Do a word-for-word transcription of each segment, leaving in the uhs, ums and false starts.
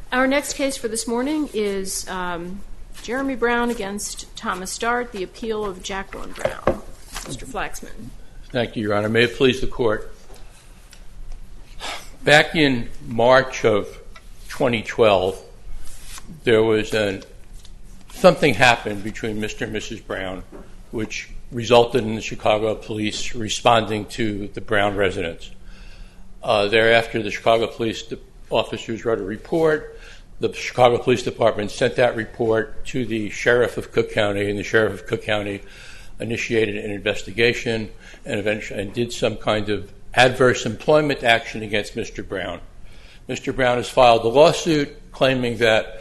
Our next case for this morning is um, Jeremy Brown against Thomas Dart, the appeal of Jacqueline Brown. Mister Flaxman. Thank you, Your Honor. May it please the Court. Back in March of twenty twelve, there was an, something happened between Mister and Missus Brown, which resulted in the Chicago police responding to the Brown residence. Uh, thereafter, the Chicago police officers wrote a report. The Chicago Police Department sent that report to the Sheriff of Cook County, and the Sheriff of Cook County initiated an investigation and eventually and did some kind of adverse employment action against Mister Brown. Mister Brown has filed a lawsuit claiming that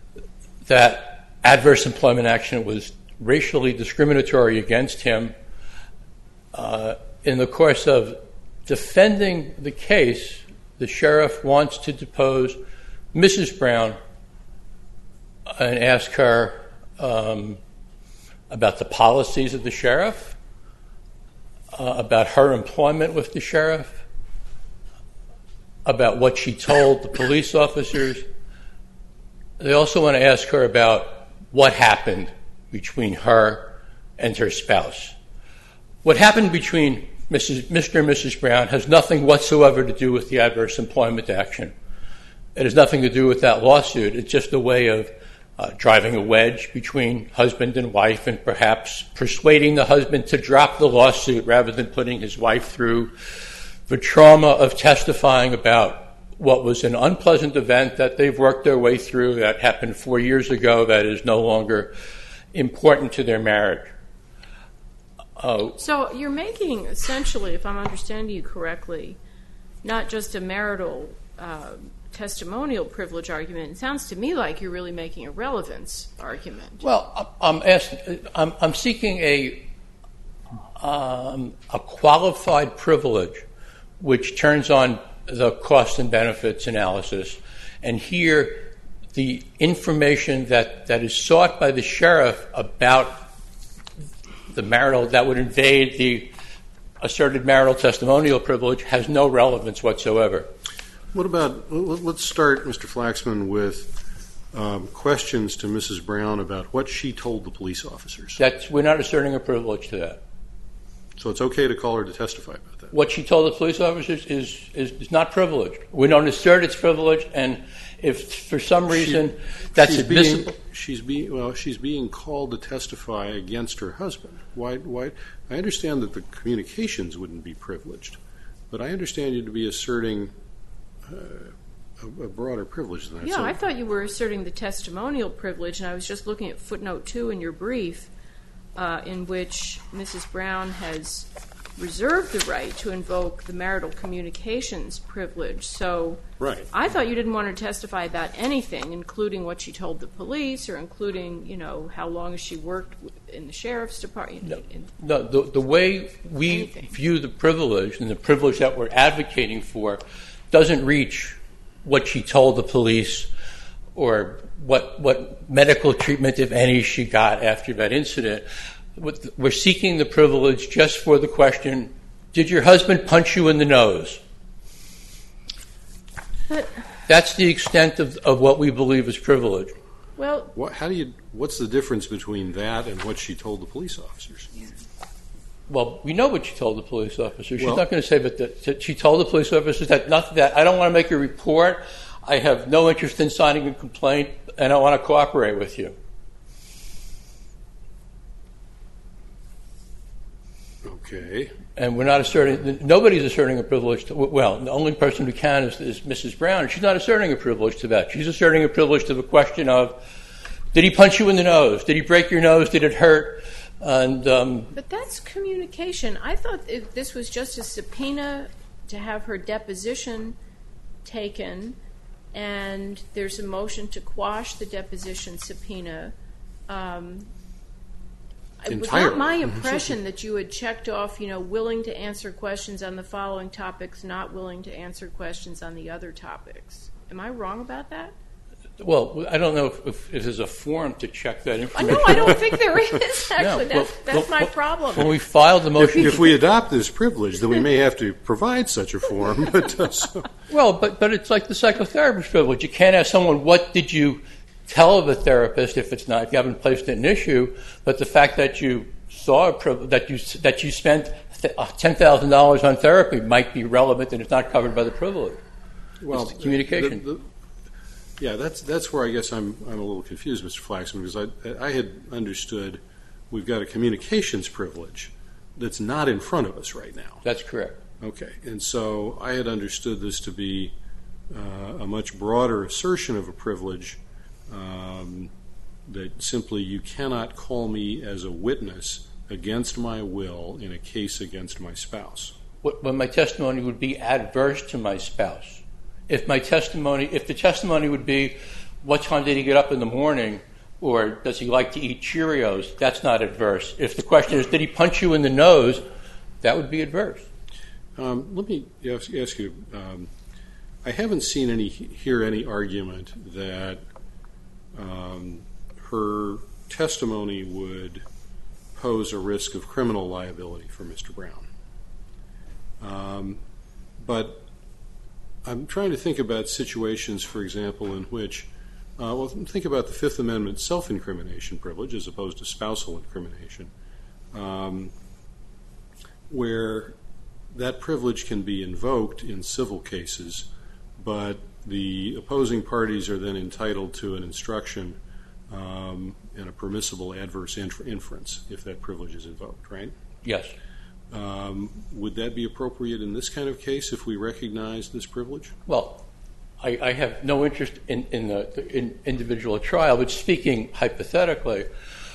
that adverse employment action was racially discriminatory against him. Uh, in the course of defending the case, the sheriff wants to depose Missus Brown and ask her um, about the policies of the sheriff, uh, about her employment with the sheriff, about what she told the police officers. They also want to ask her about what happened between her and her spouse. What happened between Missus Mister and Missus Brown has nothing whatsoever to do with the adverse employment action. It has nothing to do with that lawsuit. It's just a way of uh, driving a wedge between husband and wife and perhaps persuading the husband to drop the lawsuit rather than putting his wife through the trauma of testifying about what was an unpleasant event that they've worked their way through that happened four years ago that is no longer important to their marriage. Uh, so you're making, essentially, if I'm understanding you correctly, not just a marital uh, testimonial privilege argument. It sounds to me like you're really making a relevance argument. Well, I'm asking, I'm, I'm seeking a um, a qualified privilege which turns on the cost and benefits analysis, and here the information that, that is sought by the sheriff about the marital, that would invade the asserted marital testimonial privilege has no relevance whatsoever. What about, let's start, Mister Flaxman, with um, questions to Missus Brown about what she told the police officers. That's, we're not asserting a privilege to that. So it's okay to call her to testify about that? What she told the police officers is, is, is not privileged. We don't assert it's privileged, and if for some reason she, that's she's admissible. Being, she's being well. She's being called to testify against her husband. Why? Why? I understand that the communications wouldn't be privileged, but I understand you to be asserting uh, a, a broader privilege than that. Yeah, so, I thought you were asserting the testimonial privilege, and I was just looking at footnote two in your brief, uh, in which Missus Brown has reserved the right to invoke the marital communications privilege. So right. I thought you didn't want her to testify about anything, including what she told the police or including, you know, how long has she worked in the sheriff's department. No, in, no the, the way we anything. view the privilege and the privilege that we're advocating for doesn't reach what she told the police or what what medical treatment, if any, she got after that incident. We're seeking the privilege just for the question, did your husband punch you in the nose? But, That's the extent of, of what we believe is privilege. Well, what, how do you? What's the difference between that and what she told the police officers? Yeah. Well, we know what she told the police officers. She's Well, not going to say that, that, that she told the police officers that nothing that I don't want to make a report. I have no interest in signing a complaint, and I want to cooperate with you. Okay. And we're not asserting, nobody's asserting a privilege to, well, the only person who can is, is Missus Brown. She's not asserting a privilege to that. She's asserting a privilege to the question of, did he punch you in the nose? Did he break your nose? Did it hurt? And um, But that's communication. I thought if this was just a subpoena to have her deposition taken, and there's a motion to quash the deposition subpoena. Um, It was not my impression that you had checked off, you know, willing to answer questions on the following topics, not willing to answer questions on the other topics. Am I wrong about that? Well, I don't know if, if, if there's a form to check that I information. know, I don't think there is, actually. No, that's well, that's well, my well, problem. When we filed the motion... If, if we adopt this privilege, then we may have to provide such a form. But, uh, so. Well, but, but it's like the psychotherapist privilege. You can't ask someone, what did you tell the therapist if it's not, if you haven't placed it in issue, but the fact that you saw a privilege, that you, that you spent ten thousand dollars on therapy might be relevant and it's not covered by the privilege. Well, it's the communication. The, the, yeah, that's that's where I guess I'm I'm a little confused, Mister Flaxman, because I I had understood we've got a communications privilege that's not in front of us right now. That's correct. Okay, and so I had understood this to be uh, a much broader assertion of a privilege, um, that simply you cannot call me as a witness against my will in a case against my spouse. When my testimony would be adverse to my spouse. If my testimony, if the testimony would be, what time did he get up in the morning, or does he like to eat Cheerios, that's not adverse. If the question is, did he punch you in the nose, that would be adverse. Um, let me ask, ask you, um, I haven't seen any, hear any argument that um, her testimony would pose a risk of criminal liability for Mister Brown. Um, but I'm trying to think about situations, for example, in which, uh, well, think about the Fifth Amendment self-incrimination privilege as opposed to spousal incrimination, um, where that privilege can be invoked in civil cases, but the opposing parties are then entitled to an instruction um, and a permissible adverse infer- inference if that privilege is invoked, right? Yes. Um, would that be appropriate in this kind of case if we recognize this privilege? Well, I, I have no interest in, in the in individual trial, but speaking hypothetically,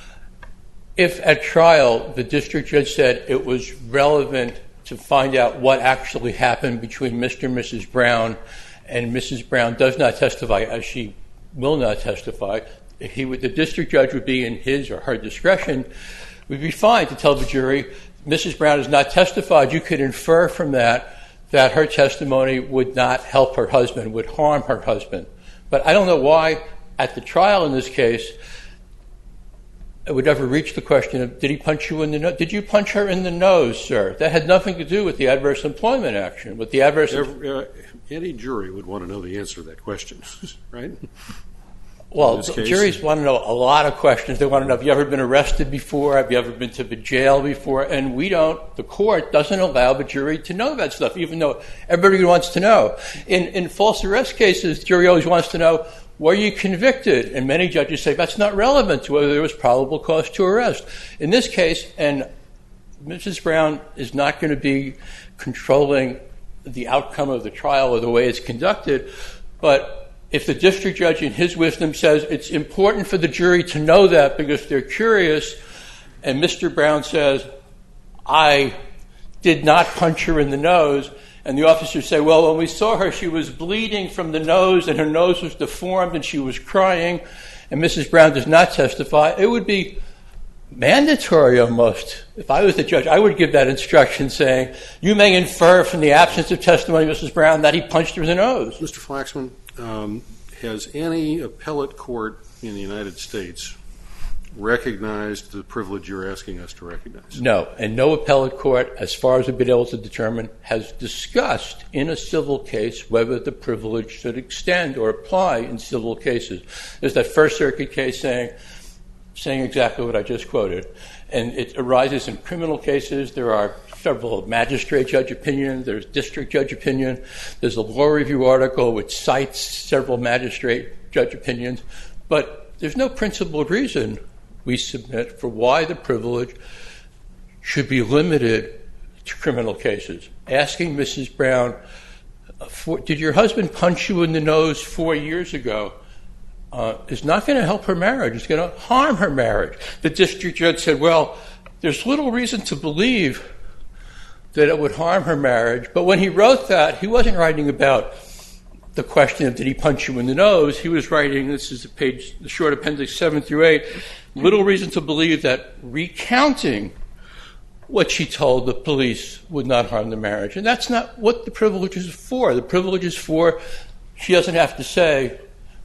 if at trial the district judge said it was relevant to find out what actually happened between Mister and Missus Brown, and Missus Brown does not testify, as she will not testify, he would, the district judge would be in his or her discretion, would be fine to tell the jury, Missus Brown has not testified. You could infer from that that her testimony would not help her husband, would harm her husband. But I don't know why at the trial in this case it would ever reach the question of, did he punch you in the nose? Did you punch her in the nose, sir? That had nothing to do with the adverse employment action. With the adverse, Every, uh, any jury would want to know the answer to that question, right? Well, juries want to know a lot of questions. They want to know, have you ever been arrested before? Have you ever been to the jail before? And we don't, the court doesn't allow the jury to know that stuff, even though everybody wants to know. In, in false arrest cases, the jury always wants to know, were you convicted? And many judges say that's not relevant to whether there was probable cause to arrest. In this case, and Missus Brown is not going to be controlling the outcome of the trial or the way it's conducted, but if the district judge in his wisdom says it's important for the jury to know that because they're curious, and Mister Brown says, I did not punch her in the nose, and the officers say, well, when we saw her, she was bleeding from the nose and her nose was deformed and she was crying, and Missus Brown does not testify, it would be mandatory almost. If I was the judge, I would give that instruction saying, you may infer from the absence of testimony of Missus Brown that he punched her in the nose. Mister Flaxman, um, has any appellate court in the United States recognized the privilege you're asking us to recognize? No, and no appellate court, as far as I've been able to determine, has discussed in a civil case whether the privilege should extend or apply in civil cases. There's that First Circuit case saying, saying exactly what I just quoted, and it arises in criminal cases. There are several magistrate judge opinions, there's district judge opinion, there's a law review article which cites several magistrate judge opinions, but there's no principled reason we submit for why the privilege should be limited to criminal cases. Asking Missus Brown, for, did your husband punch you in the nose four years ago? Uh, is not going to help her marriage. It's going to harm her marriage. The district judge said, well, there's little reason to believe that it would harm her marriage. But when he wrote that, he wasn't writing about the question of did he punch you in the nose. He was writing, this is the page, the short appendix seven through eight, little reason to believe that recounting what she told the police would not harm the marriage. And that's not what the privilege is for. The privilege is for, she doesn't have to say,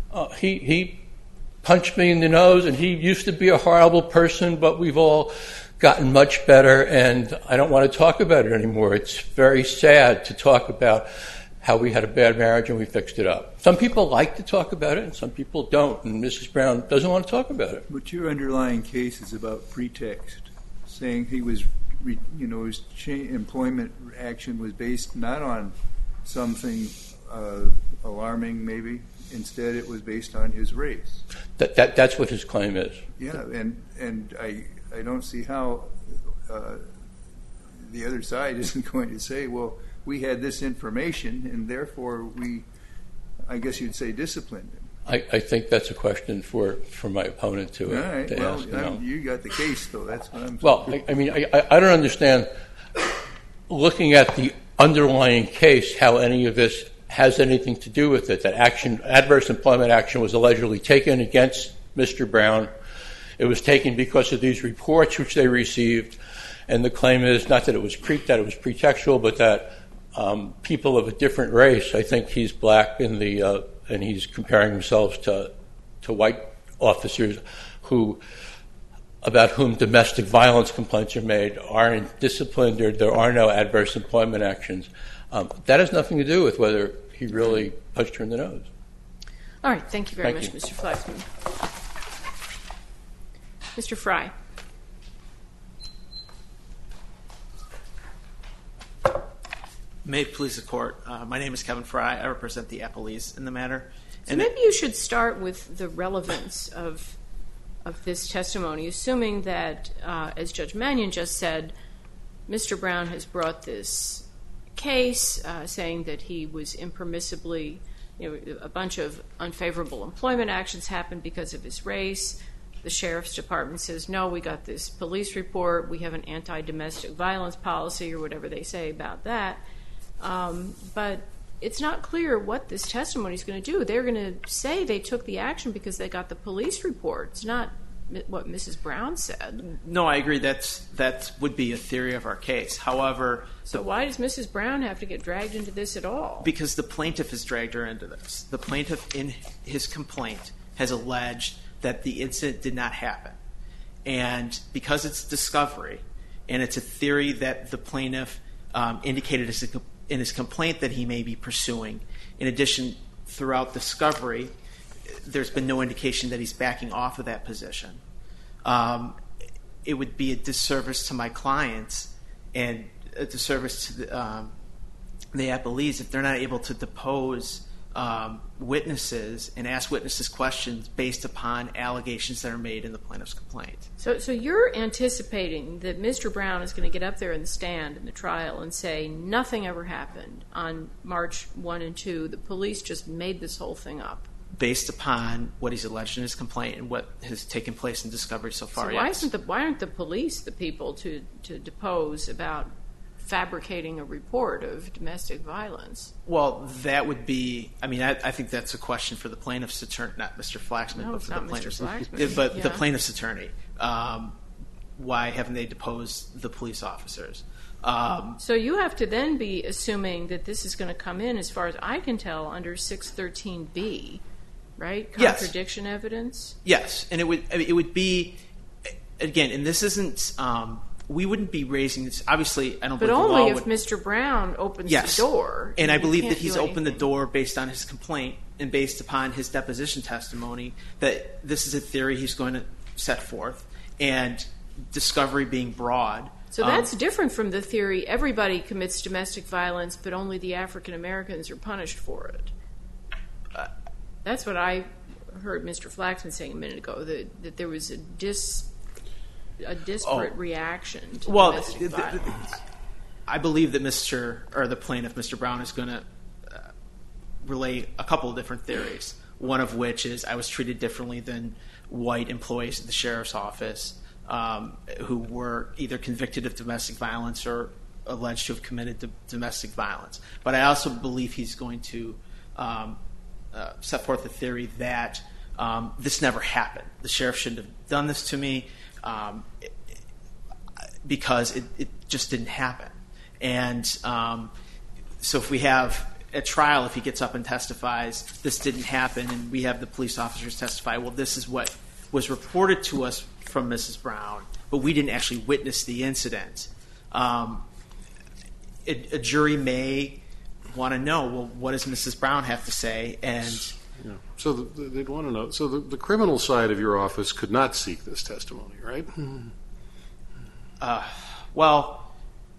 Uh, he he punched me in the nose, and he used to be a horrible person, but we've all gotten much better, and I don't want to talk about it anymore. It's very sad to talk about how we had a bad marriage and we fixed it up. Some people like to talk about it, and some people don't, and Missus Brown doesn't want to talk about it. But your underlying case is about pretext, saying he was, you know, his cha- employment action was based not on something uh, alarming, maybe. Instead, it was based on his race. That, that that's what his claim is. Yeah, and and I I don't see how uh, the other side isn't going to say, well, we had this information, and therefore we, I guess you'd say, disciplined him. I, I think that's a question for, for my opponent to, All right, to well, ask. You know. you got the case, though. That's what I'm. Well, I, I mean, I, I don't understand, looking at the underlying case, how any of this has anything to do with it. That action, adverse employment action, was allegedly taken against Mister Brown. It was taken because of these reports which they received, and the claim is not that it was pre, that it was pretextual, but that um, people of a different race. I think he's black in the, uh, and he's comparing himself to to white officers who, about whom domestic violence complaints are made, aren't disciplined, or there are no adverse employment actions. Um, that has nothing to do with whether he really punched her in the nose. All right. Thank you very Thank much, you. Mister Flaxman. Mister Fry. May it please the Court. Uh, my name is Kevin Fry. I represent the appellees in the matter. So And maybe you should start with the relevance of of this testimony, assuming that, uh, as Judge Mannion just said, Mister Brown has brought this case uh, saying that he was impermissibly, you know, a bunch of unfavorable employment actions happened because of his race. The Sheriff's Department says, no, we got this police report, we have an anti-domestic violence policy, or whatever they say about that. Um, but it's not clear what this testimony is going to do. They're going to say they took the action because they got the police report. It's not what Missus Brown said. No, I agree. That's that would be a theory of our case. However, So why does Missus Brown have to get dragged into this at all? because the plaintiff has dragged her into this. The plaintiff, in his complaint, has alleged that the incident did not happen. And because it's discovery, and it's a theory that the plaintiff um, indicated as a, in his complaint that he may be pursuing, in addition, throughout discovery, there's been no indication that he's backing off of that position. Um, it would be a disservice to my clients and a disservice to the, um, the appellees if they're not able to depose um, witnesses and ask witnesses questions based upon allegations that are made in the plaintiff's complaint. So, so you're anticipating that Mister Brown is going to get up there in the stand in the trial and say nothing ever happened on March first and second. The police just made this whole thing up. Based upon what he's alleged in his complaint and what has taken place in discovery so far, So why yes. isn't the why aren't the police the people to, to depose about fabricating a report of domestic violence? Well, that would be, I mean, I, I think that's a question for the plaintiff's attorney, not Mister Flaxman, No, but it's for not the Mister plaintiff's Flaxman. But the Yeah. plaintiff's attorney. Um, why haven't they deposed the police officers? Um, So you have to then be assuming that this is going to come in, as far as I can tell, under six thirteen B, right? Yes. Contradiction evidence. yes, and it would I mean, it would be, again, and this isn't, um, we wouldn't be raising this, obviously, I don't But believe the only law if would, Mister Brown opens Yes. the door. And I You believe can't that he's do opened the anything. door based on his complaint and based upon his deposition testimony that this is a theory he's going to set forth. And discovery being broad. So um, that's different from the theory everybody commits domestic violence, but only the African Americans are punished for it. Uh, That's what I heard Mister Flaxman saying a minute ago, that, that there was a dis a disparate Oh. reaction to Well, domestic th- th- violence. I believe that Mister or the plaintiff, Mister Brown, is going to uh, relay a couple of different theories. One of which is I was treated differently than white employees at the sheriff's office um, who were either convicted of domestic violence or alleged to have committed do- domestic violence. But I also believe he's going to um, uh, set forth a theory that um, this never happened. The sheriff shouldn't have done this to me um, it, it, because it, it just didn't happen. And um, so if we have, at trial, if he gets up and testifies, this didn't happen, and we have the police officers testify, well, this is what was reported to us from Missus Brown, but we didn't actually witness the incident. Um, a, a jury may want to know, well, what does Missus Brown have to say? And yeah. So the, they'd want to know. So the, the criminal side of your office could not seek this testimony, right? Uh, well,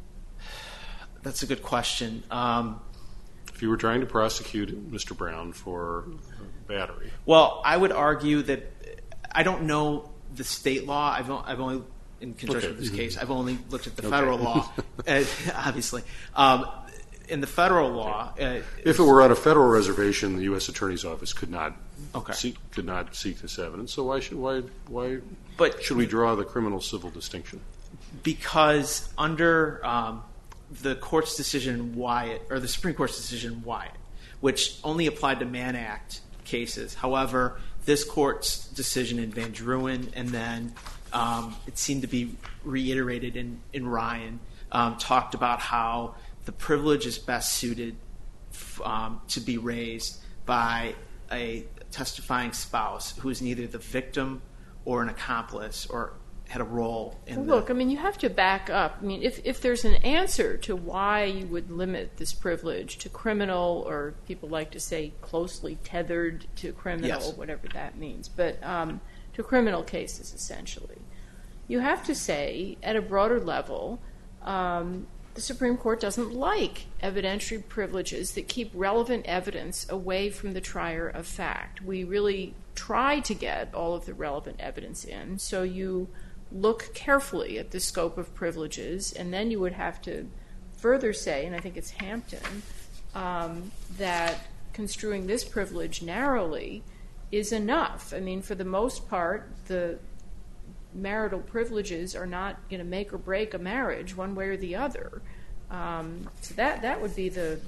that's a good question. Um, if you were trying to prosecute Mister Brown for battery. Well, I would argue that I don't know the state law. I've, I've only, in conjunction okay. with this case, I've only looked at the okay. federal law, uh, obviously. Um, in the federal law, uh, if it were on a federal reservation, the U S Attorney's Office could not okay. seek, could not seek this evidence. So why should why why but, should we draw the criminal civil distinction? Because under um, the court's decision in Wyatt, or the Supreme Court's decision in Wyatt, which only applied to Mann Act cases. However, this court's decision in Van Druin, and then um, it seemed to be reiterated in, in Ryan, um, talked about how the privilege is best suited f- um, to be raised by a testifying spouse who is neither the victim or an accomplice or had a role in well, the... Look, I mean, you have to back up. I mean, if, if there's an answer to why you would limit this privilege to criminal, or people like to say closely tethered to criminal, Yes. whatever that means, but um, to criminal cases, essentially, you have to say, at a broader level, um, the Supreme Court doesn't like evidentiary privileges that keep relevant evidence away from the trier of fact. We really try to get all of the relevant evidence in, so you look carefully at the scope of privileges, and then you would have to further say, and I think it's Hampton, um, that construing this privilege narrowly is enough. I mean, for the most part, the marital privileges are not going to make or break a marriage one way or the other. Um, so that that would be the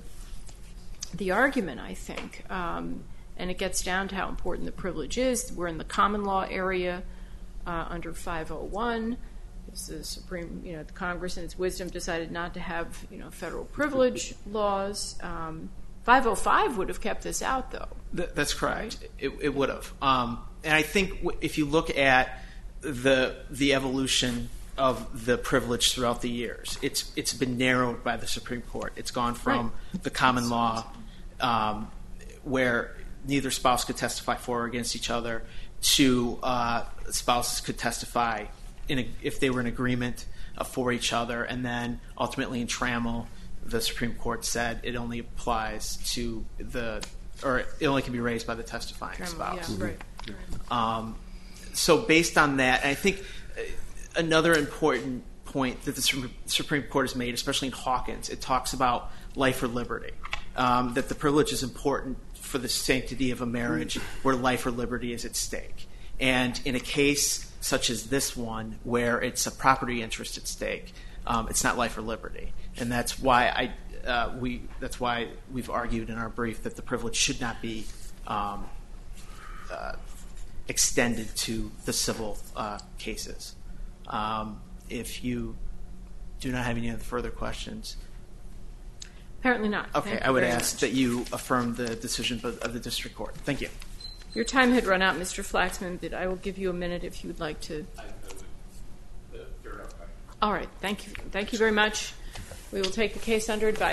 the argument, I think. Um, and it gets down to how important the privilege is. We're in the common law area uh, under five oh one. It's the Supreme, you know, the Congress in its wisdom decided not to have, you know, federal privilege laws. Um, five oh five would have kept this out, though. Th- that's correct. Right? It, it would have. Um, and I think w- if you look at the the evolution of the privilege throughout the years, it's it's been narrowed by the Supreme Court. It's gone from right. the common law, um, where neither spouse could testify for or against each other, to uh, spouses could testify in a, if they were in agreement uh, for each other, and then ultimately in Trammell, the Supreme Court said it only applies to the, or it only can be raised by the testifying Trammell, spouse. yeah, right. right. Um, so based on that, and I think another important point that the Supreme Court has made, especially in Hawkins, it talks about life or liberty, um, that the privilege is important for the sanctity of a marriage where life or liberty is at stake. And in a case such as this one, where it's a property interest at stake, um, it's not life or liberty. And that's why I uh, we that's why we've argued in our brief that the privilege should not be um, uh, extended to the civil uh, cases. Um, if you do not have any other further questions. Apparently not. Okay, Thank I you would very ask much. that you affirm the decision of of the district court. Thank you. Your time had run out, Mister Flaxman, but I will give you a minute if you would like to. All right. Thank you. Thank you very much. We will take the case under advice.